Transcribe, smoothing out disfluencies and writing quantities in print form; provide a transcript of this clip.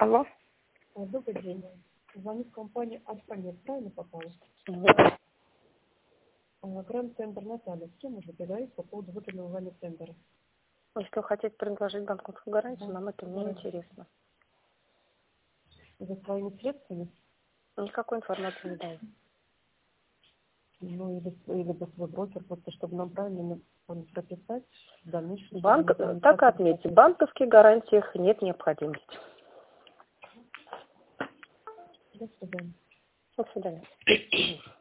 Алло. Добрый день. Звонит компания Альфа-Нет. Правильно попала? Да. Гранд-центр Наталья. С кем можно поговорить по поводу выданного вами тендера? Если вы хотите предложить банковскую гарантию, нам это не интересно. За своими средствами? Никакой информации не даю. Ну, или бы свой брокер, просто чтобы нам правильно прописать в дальнейшем. Так отметьте, в банковских гарантиях нет необходимости. До свидания. До свидания.